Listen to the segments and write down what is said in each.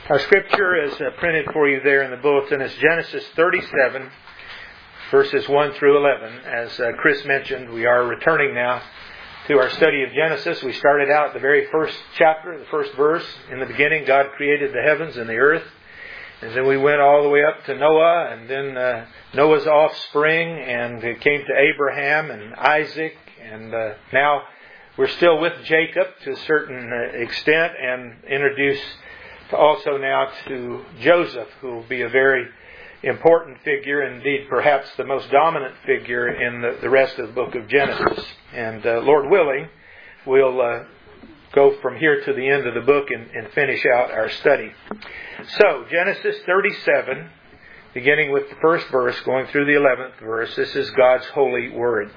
Our scripture is printed for you there in the bulletin. It's Genesis 37, verses 1 through 11. As Chris mentioned, we are returning now to our study of Genesis. We started out the very first chapter, the first verse. In the beginning, God created the heavens and the earth. And then we went all the way up to Noah, and then Noah's offspring, and it came to Abraham and Isaac. And now we're still with Jacob to a certain extent, and introduce also now to Joseph, who will be a very important figure, indeed perhaps the most dominant figure in the rest of the book of Genesis. And Lord willing, we'll go from here to the end of the book and finish out our study. So, Genesis 37, beginning with the first verse, going through the 11th verse, this is God's holy word.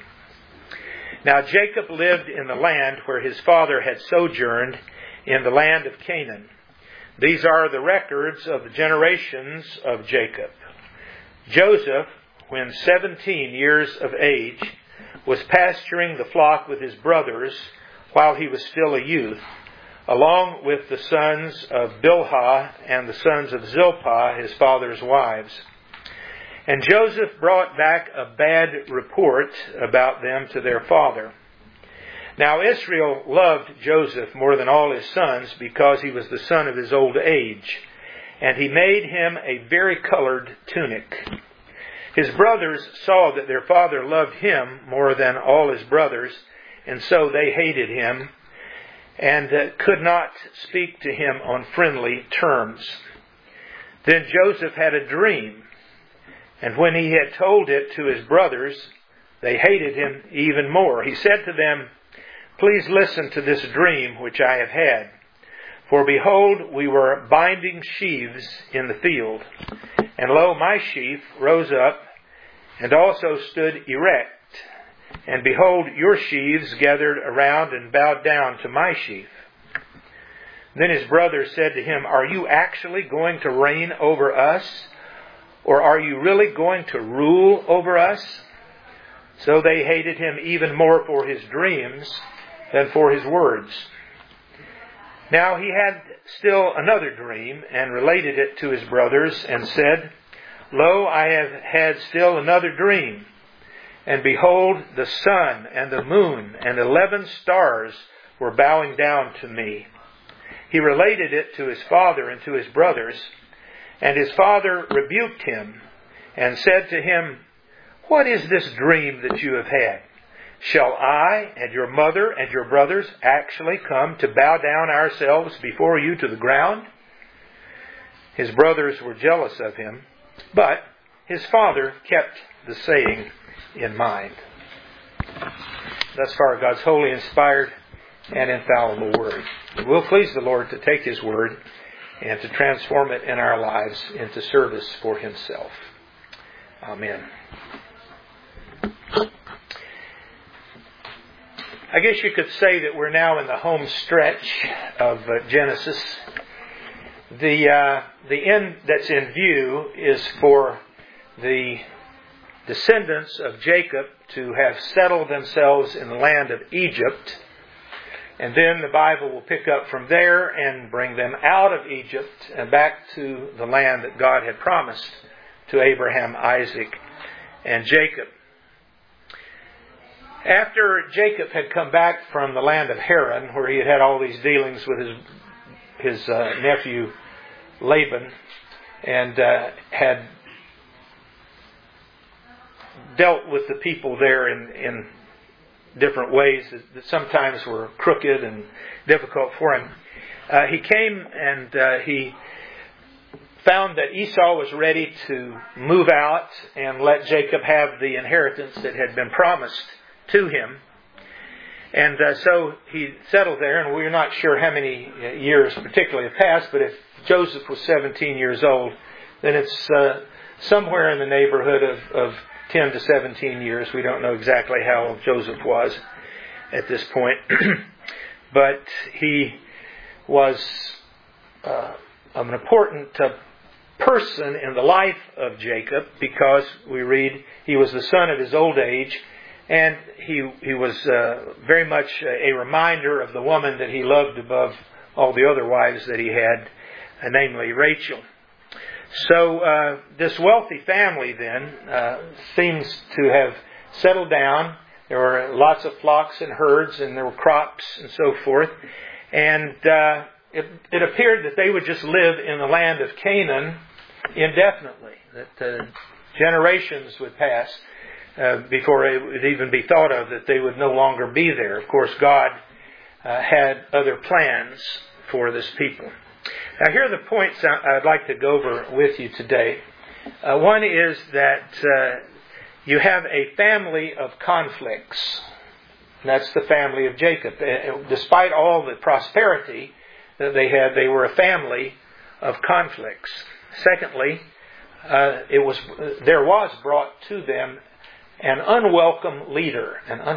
Now Jacob lived in the land where his father had sojourned, in the land of Canaan. These are the records of the generations of Jacob. Joseph, when 17 years of age, was pasturing the flock with his brothers while he was still a youth, along with the sons of Bilhah and the sons of Zilpah, his father's wives. And Joseph brought back a bad report about them to their father. Now Israel loved Joseph more than all his sons because he was the son of his old age, and he made him a vari-colored tunic. His brothers saw that their father loved him more than all his brothers, and so they hated him and could not speak to him on friendly terms. Then Joseph had a dream, and when he had told it to his brothers, they hated him even more. He said to them, "Please listen to this dream which I have had. For behold, we were binding sheaves in the field. And lo, my sheaf rose up and also stood erect. And behold, your sheaves gathered around and bowed down to my sheaf." Then his brothers said to him, "Are you actually going to reign over us? Or are you really going to rule over us?" So they hated him even more for his dreams than for his words. Now he had still another dream, and related it to his brothers, and said, "Lo, I have had still another dream. And behold, the sun and the moon and 11 stars were bowing down to me." He related it to his father and to his brothers, and his father rebuked him and said to him, "What is this dream that you have had? Shall I and your mother and your brothers actually come to bow down ourselves before you to the ground?" His brothers were jealous of him, but his father kept the saying in mind. Thus far, God's holy, inspired, and infallible word. It will please the Lord to take his word and to transform it in our lives into service for himself. Amen. I guess you could say that we're now in the home stretch of Genesis. The end that's in view is for the descendants of Jacob to have settled themselves in the land of Egypt. And then the Bible will pick up from there and bring them out of Egypt and back to the land that God had promised to Abraham, Isaac, and Jacob. After Jacob had come back from the land of Haran, where he had had all these dealings with his nephew Laban, and had dealt with the people there in different ways that sometimes were crooked and difficult for him, he came and he found that Esau was ready to move out and let Jacob have the inheritance that had been promised to him. And so he settled there, and we're not sure how many years particularly have passed, but if Joseph was 17 years old, then it's somewhere in the neighborhood of 10 to 17 years. We don't know exactly how old Joseph was at this point. But he was an important person in the life of Jacob, because we read he was the son of his old age, and he was very much a reminder of the woman that he loved above all the other wives that he had, namely Rachel. So this wealthy family then seems to have settled down. There were lots of flocks and herds, and there were crops and so forth. And it appeared that they would just live in the land of Canaan indefinitely, that generations would pass before it would even be thought of that they would no longer be there. Of course, God had other plans for this people. Now, here are the points I'd like to go over with you today. One is that you have a family of conflicts. That's the family of Jacob. Despite all the prosperity that they had, they were a family of conflicts. Secondly, there was brought to them an unwelcome leader.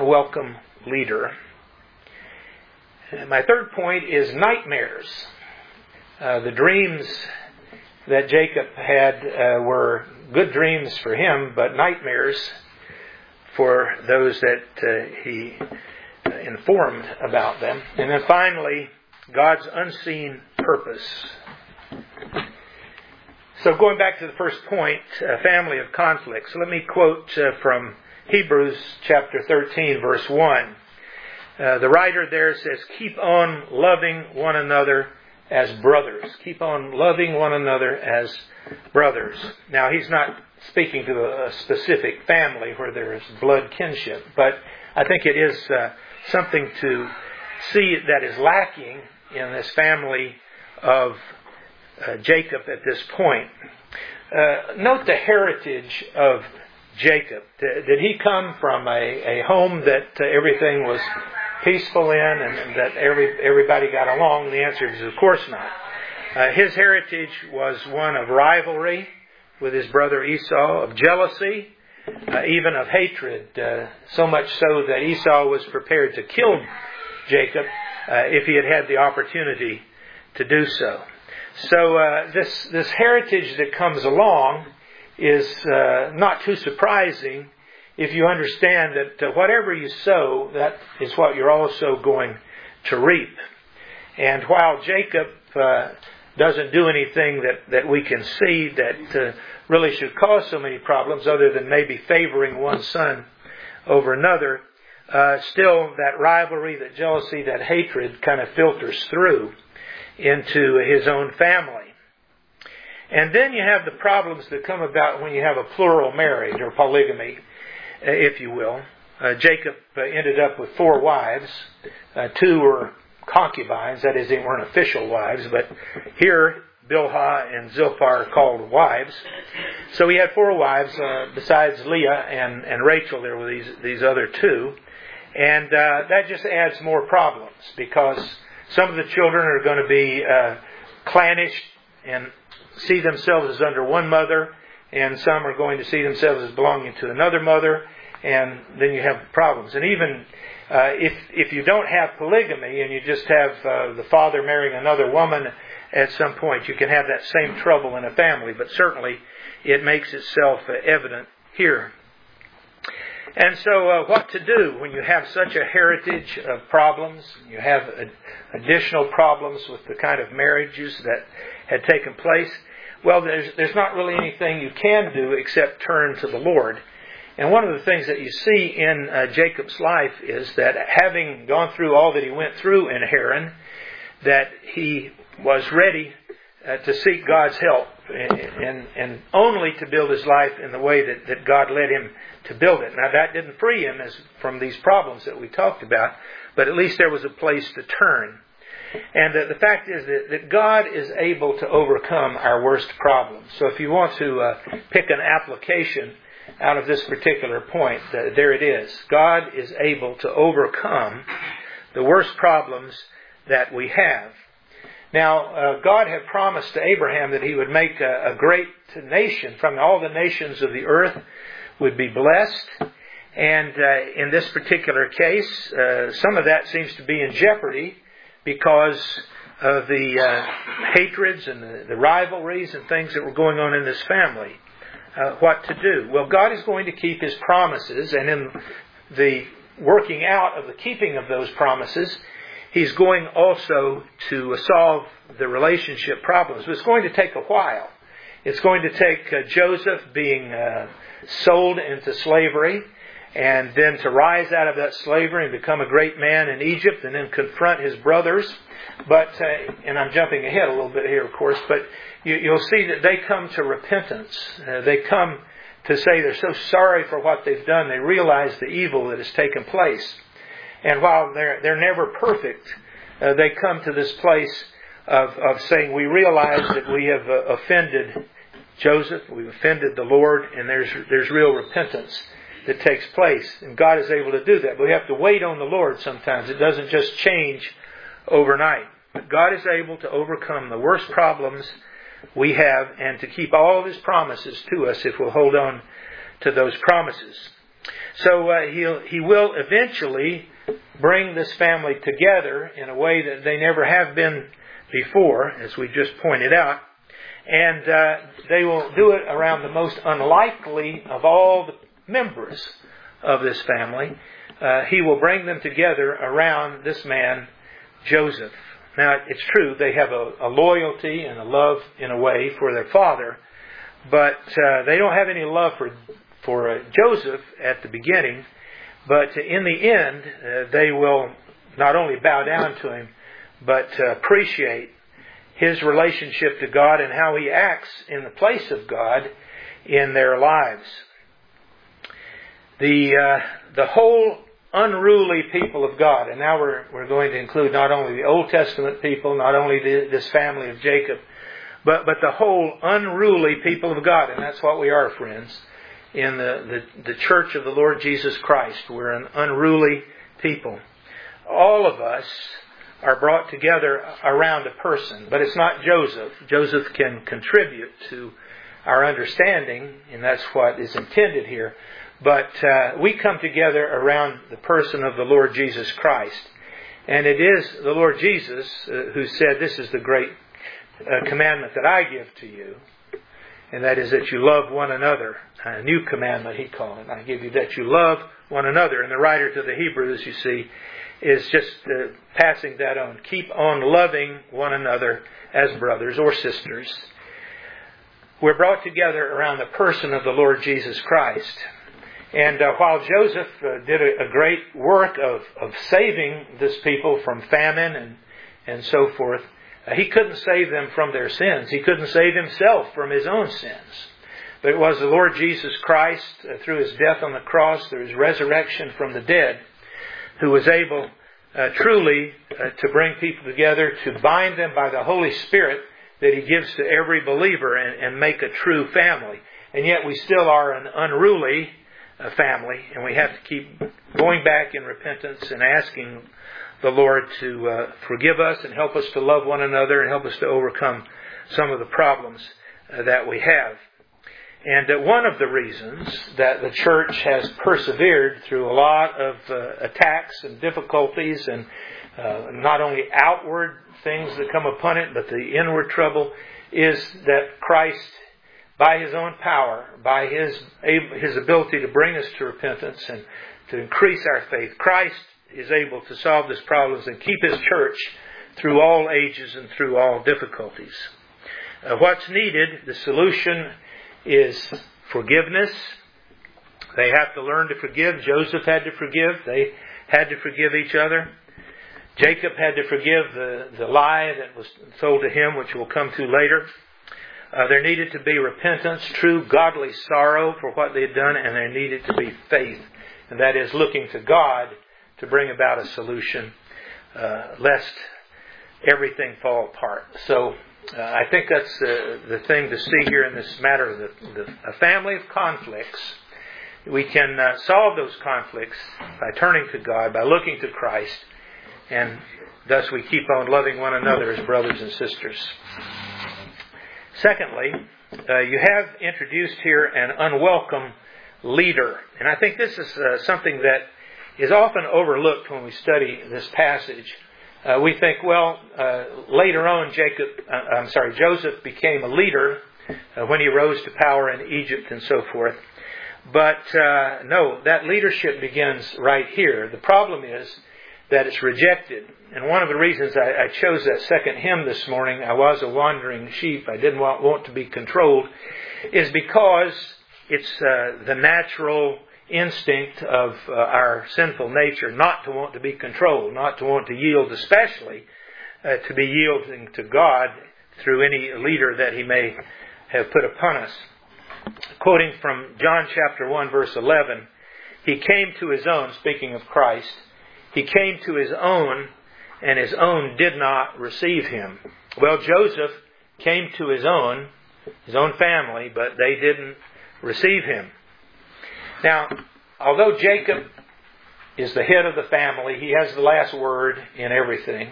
And my third point is nightmares. The dreams that Jacob had were good dreams for him, but nightmares for those that he informed about them. And then finally, God's unseen purpose. So going back to the first point, family of conflicts. Let me quote from Hebrews chapter 13, verse 1. The writer there says, "Keep on loving one another as brothers." Keep on loving one another as brothers. Now, he's not speaking to a specific family where there is blood kinship, but I think it is something to see that is lacking in this family of Jacob at this point. Note the heritage of Jacob. Did he come from a home that everything was peaceful in and that everybody got along? The answer is of course not. His heritage was one of rivalry with his brother Esau, of jealousy, even of hatred, so much so that Esau was prepared to kill Jacob if he had had the opportunity to do so. So this heritage that comes along is not too surprising if you understand that whatever you sow, that is what you're also going to reap. And while Jacob doesn't do anything that we can see that really should cause so many problems, other than maybe favoring one son over another, still that rivalry, that jealousy, that hatred kind of filters through into his own family. And then you have the problems that come about when you have a plural marriage, or polygamy, if you will. Jacob ended up with 4 wives. 2 were concubines, that is, they weren't official wives, but here Bilhah and Zilpah are called wives. So he had 4 wives, besides Leah and Rachel. There were these other 2. And that just adds more problems, because some of the children are going to be clannish and see themselves as under one mother, and some are going to see themselves as belonging to another mother, and then you have problems. And even if you don't have polygamy and you just have the father marrying another woman at some point, you can have that same trouble in a family, but certainly it makes itself evident here. And so what to do when you have such a heritage of problems? You have additional problems with the kind of marriages that had taken place. Well, there's not really anything you can do except turn to the Lord. And one of the things that you see in Jacob's life is that having gone through all that he went through in Haran, that he was ready to seek God's help and only to build his life in the way that God led him to build it. Now, that didn't free him from these problems that we talked about, but at least there was a place to turn. And the fact is that God is able to overcome our worst problems. So if you want to pick an application out of this particular point, there it is. God is able to overcome the worst problems that we have. Now, God had promised to Abraham that he would make a great nation. From all the nations of the earth would be blessed. And in this particular case, some of that seems to be in jeopardy because of the hatreds and the rivalries and things that were going on in this family. What to do? Well, God is going to keep His promises, and in the working out of the keeping of those promises, He's going also to solve the relationship problems. But it's going to take a while. It's going to take Joseph being sold into slavery, and then to rise out of that slavery and become a great man in Egypt, and then confront his brothers. But, and I'm jumping ahead a little bit here, of course, but you'll see that they come to repentance. They come to say they're so sorry for what they've done. They realize the evil that has taken place. And while they're never perfect, they come to this place of saying, we realize that we have offended Joseph, we've offended the Lord, and there's real repentance that takes place. And God is able to do that. But we have to wait on the Lord sometimes. It doesn't just change overnight. But God is able to overcome the worst problems we have and to keep all of His promises to us if we'll hold on to those promises. So He will eventually bring this family together in a way that they never have been before, as we just pointed out. And they will do it around the most unlikely of all the members of this family. He will bring them together around this man, Joseph. Now, it's true, they have a loyalty and a love, in a way, for their father, but they don't have any love for Joseph at the beginning. But in the end, they will not only bow down to him, but appreciate his relationship to God and how he acts in the place of God in their lives. The whole unruly people of God, and now we're going to include not only the Old Testament people, not only this family of Jacob, but the whole unruly people of God, and that's what we are, friends. In the church of the Lord Jesus Christ, we're an unruly people. All of us are brought together around a person, but it's not Joseph. Joseph can contribute to our understanding, and that's what is intended here. But we come together around the person of the Lord Jesus Christ. And it is the Lord Jesus who said, this is the great commandment that I give to you. And that is that you love one another. A new commandment, he called it. I give you that you love one another. And the writer to the Hebrews, you see, is just passing that on. Keep on loving one another as brothers or sisters. We're brought together around the person of the Lord Jesus Christ. And while Joseph did a great work of saving this people from famine and so forth, he couldn't save them from their sins. He couldn't save himself from his own sins. But it was the Lord Jesus Christ, through His death on the cross, through His resurrection from the dead, who was able truly to bring people together, to bind them by the Holy Spirit that He gives to every believer and make a true family. And yet we still are an unruly family, and we have to keep going back in repentance and asking the Lord to forgive us and help us to love one another and help us to overcome some of the problems that we have. And one of the reasons that the church has persevered through a lot of attacks and difficulties and not only outward things that come upon it, but the inward trouble, is that Christ, by His own power, by His ability to bring us to repentance and to increase our faith, Christ is able to solve these problems and keep His church through all ages and through all difficulties. What's needed, the solution, is forgiveness. They have to learn to forgive. Joseph had to forgive. They had to forgive each other. Jacob had to forgive the lie that was told to him, which we'll come to later. There needed to be repentance, true godly sorrow for what they had done, and there needed to be faith. And that is looking to God to bring about a solution, lest everything fall apart. So I think that's the thing to see here in this matter. A family of conflicts, we can solve those conflicts by turning to God, by looking to Christ, and thus we keep on loving one another as brothers and sisters. Secondly, you have introduced here an unwelcome leader. And I think this is something that is often overlooked when we study this passage. We think, later on Joseph became a leader when he rose to power in Egypt and so forth. But no, that leadership begins right here. The problem is that it's rejected. And one of the reasons I chose that second hymn this morning, I was a wandering sheep, I didn't want to be controlled, is because it's the natural instinct of our sinful nature not to want to be controlled, not to want to yield, especially to be yielding to God through any leader that He may have put upon us. Quoting from John chapter 1 verse 11, He came to His own, speaking of Christ, He came to His own, and His own did not receive Him. Well, Joseph came to his own family, but they didn't receive him. Now, although Jacob is the head of the family, he has the last word in everything.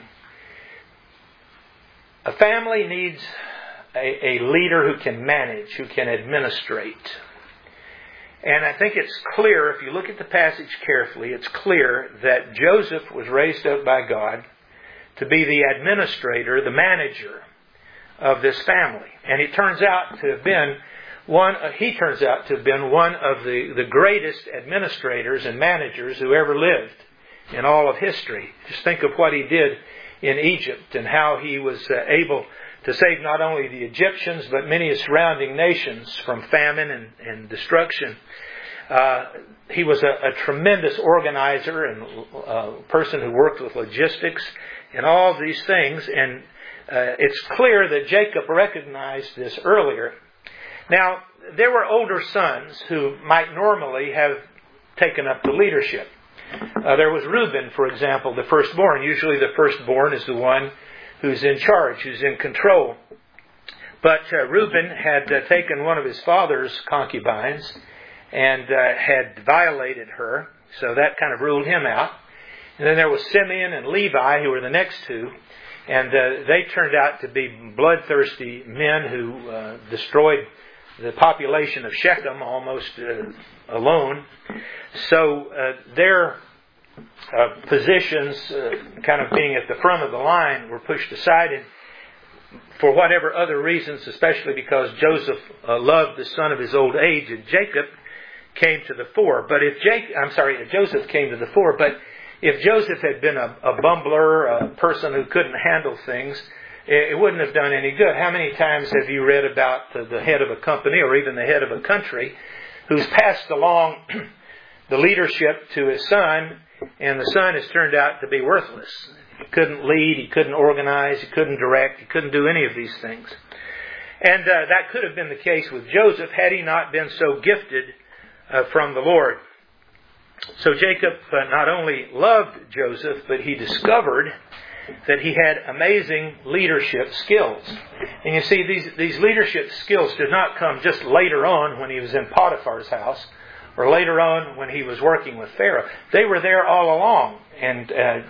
A family needs a leader who can manage, who can administrate. And I think it's clear, if you look at the passage carefully, it's clear that Joseph was raised up by God to be the administrator, the manager of this family. And he turns out to have been one of the greatest administrators and managers who ever lived in all of history. Just think of what he did in Egypt and how he was able to save not only the Egyptians but many surrounding nations from famine and destruction. He was a tremendous organizer and a person who worked with logistics and all of these things. And it's clear that Jacob recognized this earlier. Now, there were older sons who might normally have taken up the leadership. There was Reuben, for example, the firstborn. Usually the firstborn is the one who's in charge, who's in control. But Reuben had taken one of his father's concubines and had violated her, so that kind of ruled him out. And then there was Simeon and Levi, who were the next two, and they turned out to be bloodthirsty men who destroyed the population of Shechem almost alone. So their positions, kind of being at the front of the line, were pushed aside. And for whatever other reasons, especially because Joseph loved the son of his old age, and Jacob came to the fore. But Joseph came to the fore. But if Joseph had been a bumbler, a person who couldn't handle things, it wouldn't have done any good. How many times have you read about the head of a company or even the head of a country who's passed along the leadership to his son, and the son has turned out to be worthless? He couldn't lead, he couldn't organize, he couldn't direct, he couldn't do any of these things. And that could have been the case with Joseph had he not been so gifted from the Lord. So Jacob not only loved Joseph, but he discovered that he had amazing leadership skills. And you see, these leadership skills did not come just later on when he was in Potiphar's house or later on when he was working with Pharaoh. They were there all along. And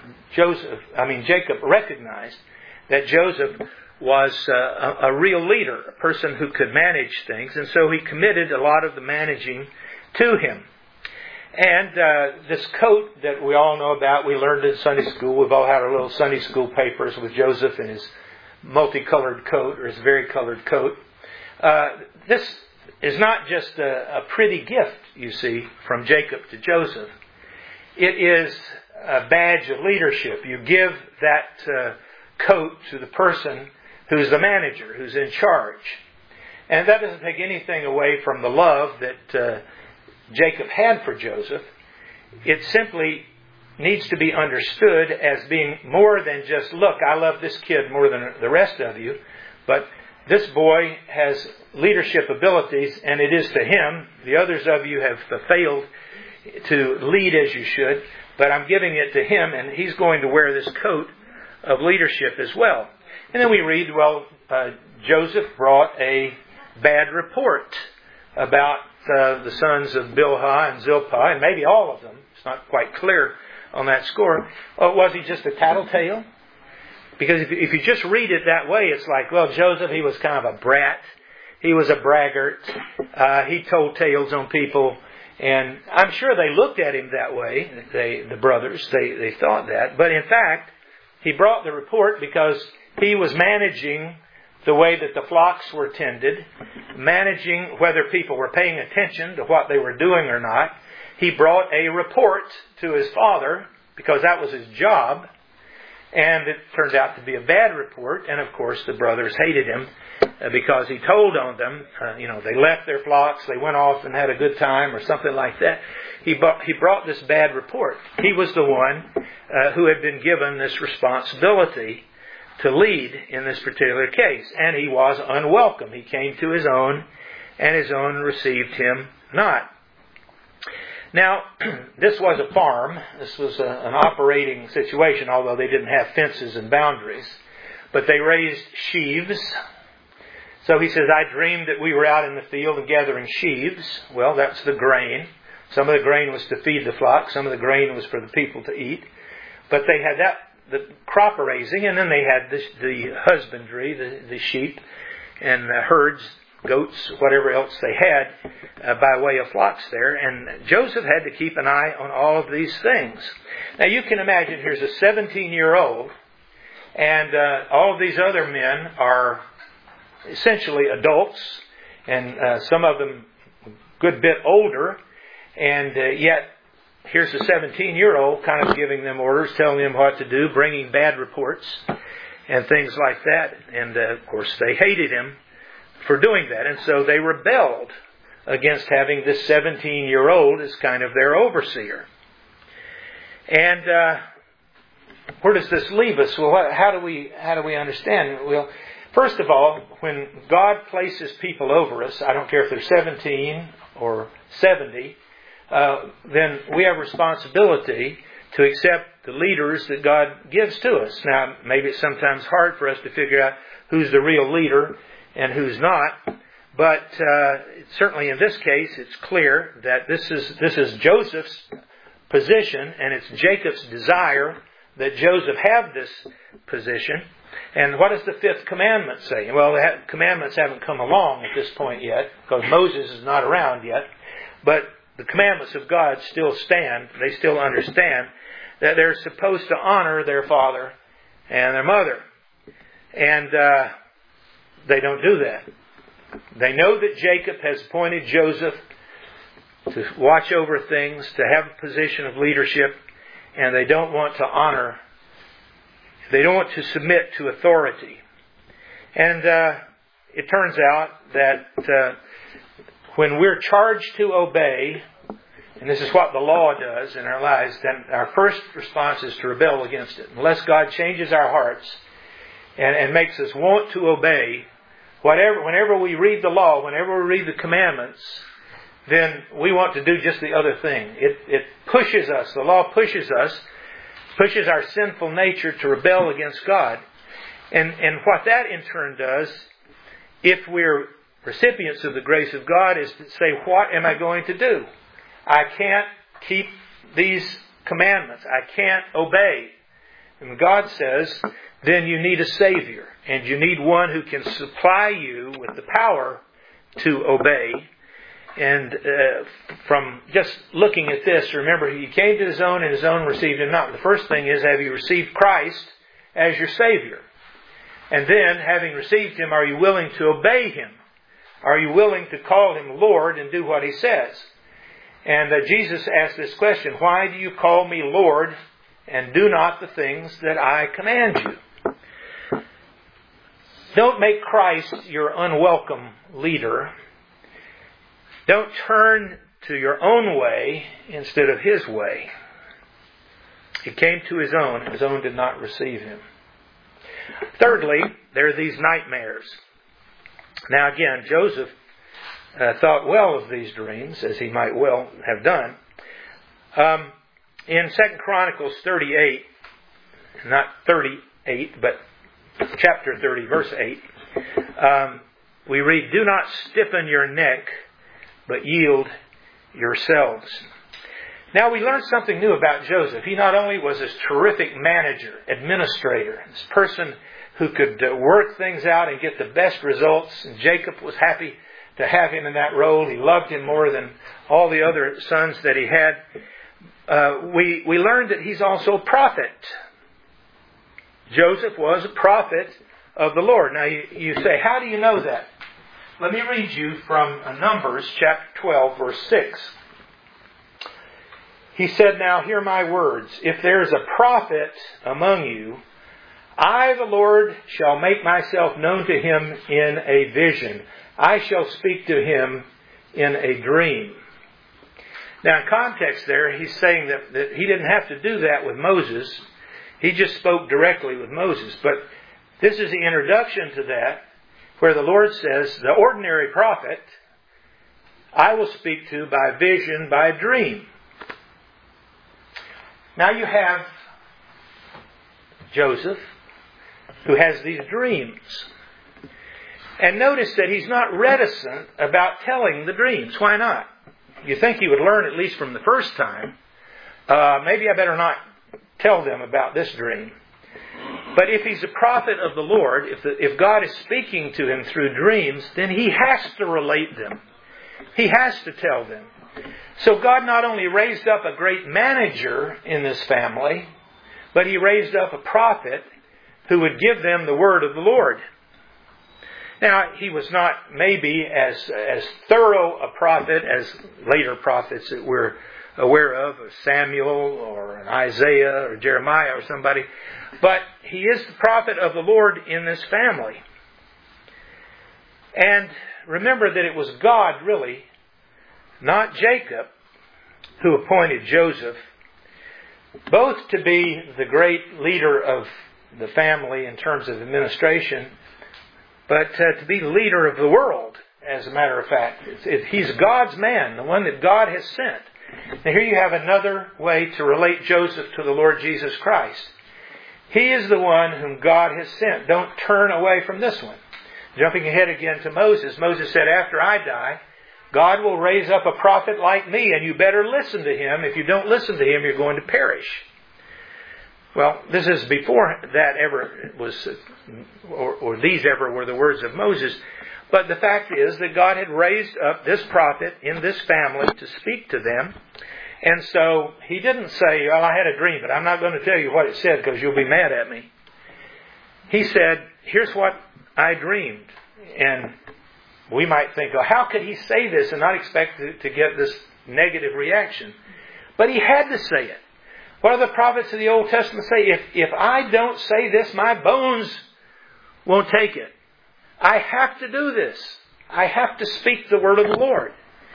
Jacob recognized that Joseph was a real leader, a person who could manage things. And so he committed a lot of the managing to him. And this coat that we all know about, we learned in Sunday school. We've all had our little Sunday school papers with Joseph in his multicolored coat or his varicolored coat. This is not just a pretty gift, you see, from Jacob to Joseph. It is a badge of leadership. You give that coat to the person who's the manager, who's in charge. And that doesn't take anything away from the love that Jacob had for Joseph. It simply needs to be understood as being more than just, look, I love this kid more than the rest of you, but this boy has leadership abilities, and it is to him. The others of you have failed to lead as you should, but I'm giving it to him, and he's going to wear this coat of leadership as well. And then we read, Joseph brought a bad report about the sons of Bilhah and Zilpah, and maybe all of them. It's not quite clear on that score. Was he just a tattletale? Because if you just read it that way, it's like, well, Joseph, he was kind of a brat. He was a braggart. He told tales on people. And I'm sure they looked at him that way, the brothers. They thought that. But in fact, he brought the report because he was managing the way that the flocks were tended, managing whether people were paying attention to what they were doing or not. He brought a report to his father because that was his job. And it turned out to be a bad report. And of course, the brothers hated him because he told on them. They left their flocks, they went off and had a good time or something like that. He brought this bad report. He was the one who had been given this responsibility to lead in this particular case. And he was unwelcome. He came to his own, and his own received him not. Now, this was a farm. This was an operating situation, although they didn't have fences and boundaries. But they raised sheaves. So he says, I dreamed that we were out in the field and gathering sheaves. Well, that's the grain. Some of the grain was to feed the flock. Some of the grain was for the people to eat. But they had the crop raising, and then they had the husbandry, the sheep and the herds, goats, whatever else they had by way of flocks there. And Joseph had to keep an eye on all of these things. Now you can imagine, here's a 17-year-old, and all of these other men are essentially adults, and some of them a good bit older, and yet here's a 17-year-old kind of giving them orders, telling them what to do, bringing bad reports and things like that. And of course they hated him for doing that, and so they rebelled against having this 17-year-old as kind of their overseer. And where does this leave us? Well, how do we understand? Well, first of all, when God places people over us, I don't care if they're 17 or 70, then we have responsibility to accept the leaders that God gives to us. Now, maybe it's sometimes hard for us to figure out who's the real leader and who's not, but certainly in this case, it's clear that this is Joseph's position, and it's Jacob's desire that Joseph have this position. And what does the fifth commandment say? Well, the commandments haven't come along at this point yet, because Moses is not around yet, but the commandments of God still stand. They still understand that they're supposed to honor their father and their mother. And they don't do that. They know that Jacob has appointed Joseph to watch over things, to have a position of leadership, and they don't want to honor, they don't want to submit to authority. And it turns out that when we're charged to obey, and this is what the law does in our lives, then our first response is to rebel against it. Unless God changes our hearts and makes us want to obey, whenever we read the law, whenever we read the commandments, then we want to do just the other thing. It pushes us, the law pushes us, pushes our sinful nature to rebel against God. And what that in turn does, if we're recipients of the grace of God, is to say, what am I going to do? I can't keep these commandments. I can't obey. And God says, then you need a Savior. And you need one who can supply you with the power to obey. And from just looking at this, remember, He came to His own and His own received Him not. The first thing is, have you received Christ as your Savior? And then, having received Him, are you willing to obey Him? Are you willing to call Him Lord and do what He says? And Jesus asked this question, why do you call me Lord and do not the things that I command you? Don't make Christ your unwelcome leader. Don't turn to your own way instead of His way. He came to His own did not receive Him. Thirdly, there are these nightmares. Now again, Joseph thought well of these dreams, as he might well have done. In 2 Chronicles 38, not 38, but chapter 30, verse 8, we read, do not stiffen your neck, but yield yourselves. Now we learned something new about Joseph. He not only was this terrific manager, administrator, this person who could work things out and get the best results, and Jacob was happy to have him in that role. He loved him more than all the other sons that he had. We learned that he's also a prophet. Joseph was a prophet of the Lord. Now you say, how do you know that? Let me read you from Numbers chapter 12, verse 6. He said, "Now hear my words. If there is a prophet among you, I, the Lord, shall make myself known to him in a vision. I shall speak to him in a dream." Now in context there, he's saying that he didn't have to do that with Moses. He just spoke directly with Moses. But this is the introduction to that, where the Lord says, the ordinary prophet, I will speak to by vision, by dream. Now you have Joseph, who has these dreams. And notice that he's not reticent about telling the dreams. Why not? You think he would learn at least from the first time. Maybe I better not tell them about this dream. But if he's a prophet of the Lord, if God is speaking to him through dreams, then he has to relate them. He has to tell them. So God not only raised up a great manager in this family, but he raised up a prophet who would give them the word of the Lord. Now, he was not maybe as thorough a prophet as later prophets that we're aware of Samuel or an Isaiah or Jeremiah or somebody, but he is the prophet of the Lord in this family. And remember that it was God, really, not Jacob, who appointed Joseph, both to be the great leader of the family in terms of administration, but to be the leader of the world, as a matter of fact. He's God's man, the one that God has sent. Now here you have another way to relate Joseph to the Lord Jesus Christ. He is the one whom God has sent. Don't turn away from this one. Jumping ahead again to Moses. Moses said, after I die, God will raise up a prophet like me, and you better listen to him. If you don't listen to him, you're going to perish. Well, this is before that ever was, or these ever were the words of Moses. But the fact is that God had raised up this prophet in this family to speak to them. And so he didn't say, well, I had a dream, but I'm not going to tell you what it said because you'll be mad at me. He said, here's what I dreamed. And we might think, oh, how could he say this and not expect to get this negative reaction? But he had to say it. What do the prophets of the Old Testament say? If I don't say this, my bones won't take it. I have to do this. I have to speak the word of the Lord.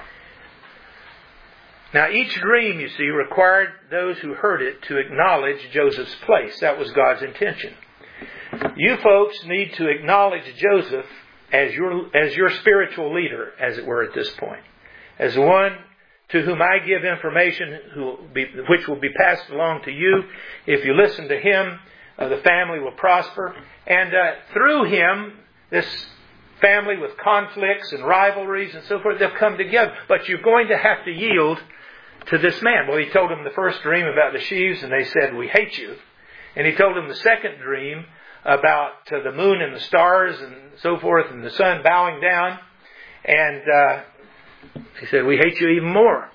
Now, each dream, you see, required those who heard it to acknowledge Joseph's place. That was God's intention. You folks need to acknowledge Joseph as your spiritual leader, as it were, at this point. As one to whom I give information which will be passed along to you. If you listen to him, the family will prosper. And through him, this family with conflicts and rivalries and so forth, they'll come together. But you're going to have to yield to this man. Well, he told them the first dream about the sheaves, and they said, we hate you. And he told them the second dream about the moon and the stars and so forth, and the sun bowing down. And he said, we hate you even more.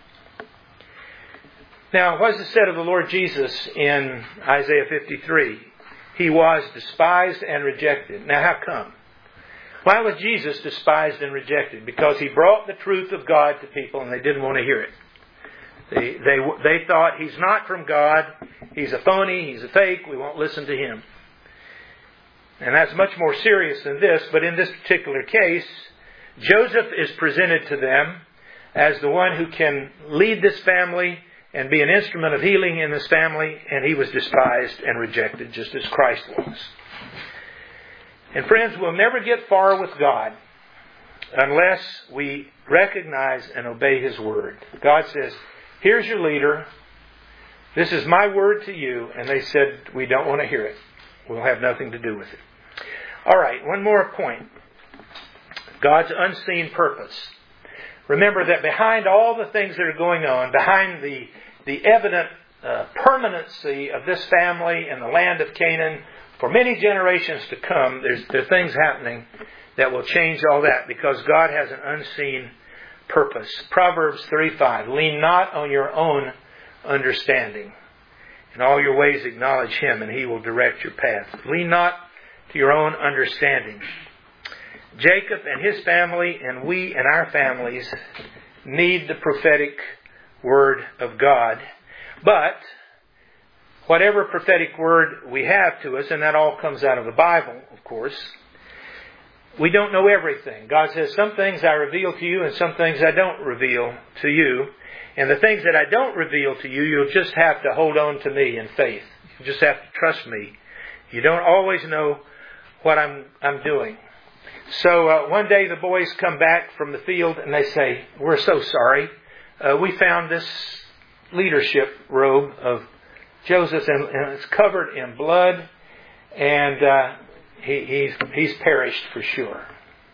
Now, what is said of the Lord Jesus in Isaiah 53? He was despised and rejected. Now, how come? Why was Jesus despised and rejected? Because he brought the truth of God to people and they didn't want to hear it. They thought, he's not from God, he's a phony, he's a fake, we won't listen to him. And that's much more serious than this, but in this particular case, Joseph is presented to them as the one who can lead this family and be an instrument of healing in this family, and he was despised and rejected just as Christ was. And friends, we'll never get far with God unless we recognize and obey his word. God says, here's your leader. This is my word to you. And they said, we don't want to hear it. We'll have nothing to do with it. All right, one more point. God's unseen purpose. Remember that behind all the things that are going on, behind the evident permanency of this family and the land of Canaan, for many generations to come, there are things happening that will change all that because God has an unseen purpose. Proverbs 3:5, lean not on your own understanding. In all your ways acknowledge him and he will direct your path. Lean not to your own understanding. Jacob and his family and we and our families need the prophetic Word of God. But whatever prophetic word we have to us, and that all comes out of the Bible, of course, we don't know everything. God says, some things I reveal to you and some things I don't reveal to you. And the things that I don't reveal to you, you'll just have to hold on to me in faith. You just have to trust me. You don't always know what I'm doing. So one day the boys come back from the field and they say, we're so sorry. We found this leadership robe of Joseph and it's covered in blood and he's perished for sure.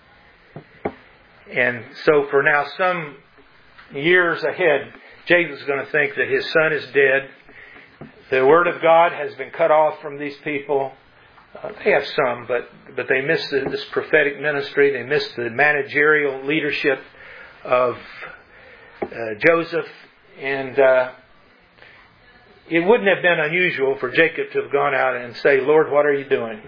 And so for now some years ahead, Jacob's going to think that his son is dead. The Word of God has been cut off from these people. They have some, but they miss this prophetic ministry. They miss the managerial leadership of Joseph. And it wouldn't have been unusual for Jacob to have gone out and say, Lord, what are you doing?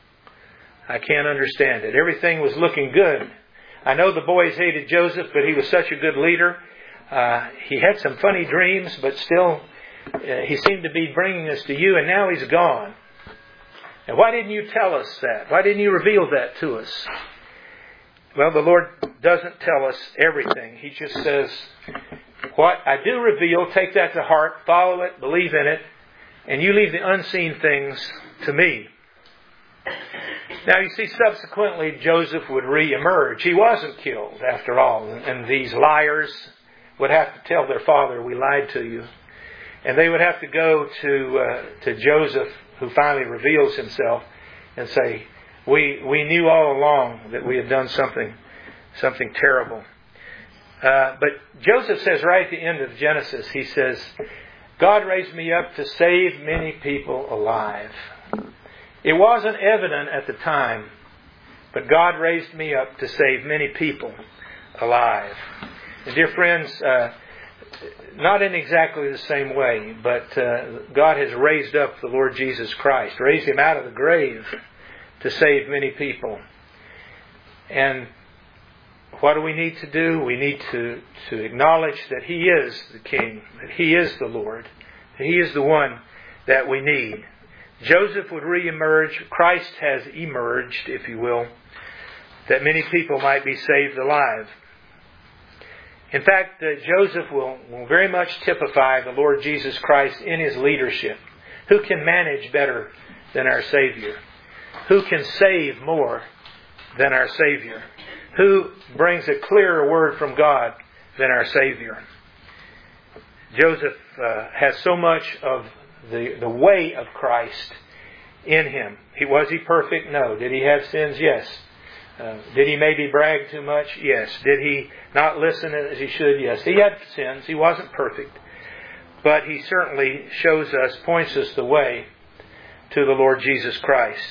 I can't understand it. Everything was looking good. I know the boys hated Joseph, but he was such a good leader. He had some funny dreams, but still he seemed to be bringing us to you, and now he's gone. And why didn't you tell us that? Why didn't you reveal that to us? Well, the Lord doesn't tell us everything. He just says, what I do reveal, take that to heart, follow it, believe in it, and you leave the unseen things to me. Now, you see, subsequently, Joseph would re-emerge. He wasn't killed, after all. And these liars would have to tell their father, we lied to you. And they would have to go to Joseph, who finally reveals himself, and say, we knew all along that we had done something terrible. But Joseph says right at the end of Genesis, he says, God raised me up to save many people alive. It wasn't evident at the time, but God raised me up to save many people alive. And dear friends, not in exactly the same way, but God has raised up the Lord Jesus Christ, raised Him out of the grave to save many people. And what do we need to do? We need to acknowledge that He is the King, that He is the Lord, that He is the one that we need. Joseph would re-emerge. Christ has emerged, if you will, that many people might be saved alive. In fact, Joseph will very much typify the Lord Jesus Christ in His leadership. Who can manage better than our Savior? Who can save more than our Savior? Who brings a clearer word from God than our Savior? Joseph has so much of the way of Christ in him. Was he perfect? No. Did he have sins? Yes. Did he maybe brag too much? Yes. Did he not listen as he should? Yes. He had sins. He wasn't perfect. But he certainly shows us, points us the way to the Lord Jesus Christ.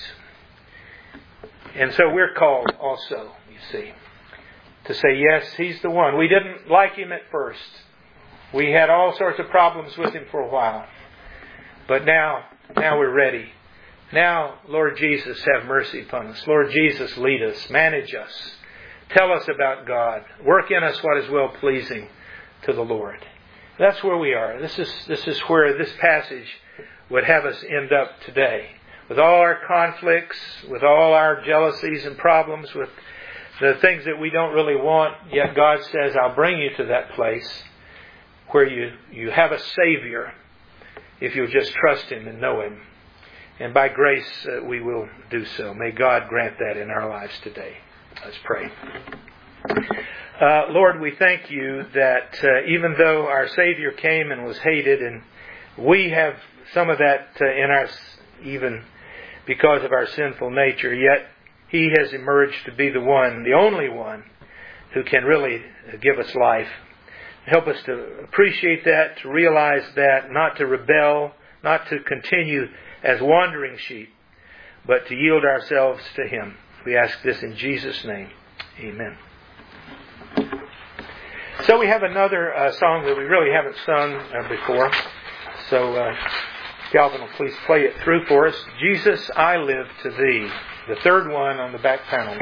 And so we're called also, you see, to say, yes, He's the one. We didn't like Him at first. We had all sorts of problems with Him for a while. But now we're ready. Now, Lord Jesus, have mercy upon us. Lord Jesus, lead us, manage us. Tell us about God. Work in us what is well-pleasing to the Lord. That's where we are. This is where this passage would have us end up today. With all our conflicts, with all our jealousies and problems, with the things that we don't really want, yet God says, I'll bring you to that place where you have a Savior if you'll just trust Him and know Him. And by grace, we will do so. May God grant that in our lives today. Let's pray. Lord, we thank You that even though our Savior came and was hated, and we have some of that in us even because of our sinful nature, yet He has emerged to be the one, the only one, who can really give us life. Help us to appreciate that, to realize that, not to rebel, not to continue as wandering sheep, but to yield ourselves to Him. We ask this in Jesus' name. Amen. So we have another song that we really haven't sung before. So Calvin will please play it through for us. Jesus, I live to Thee. The third one on the back panel.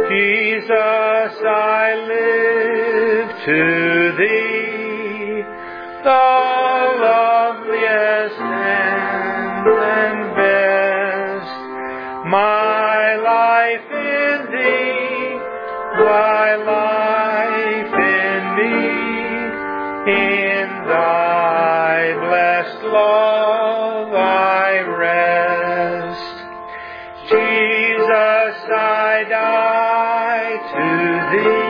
Jesus, I live to Thee, the loveliest and best. My life in Thee, Thy life in me, in Thy blessed love I rest. Jesus, I die to Thee.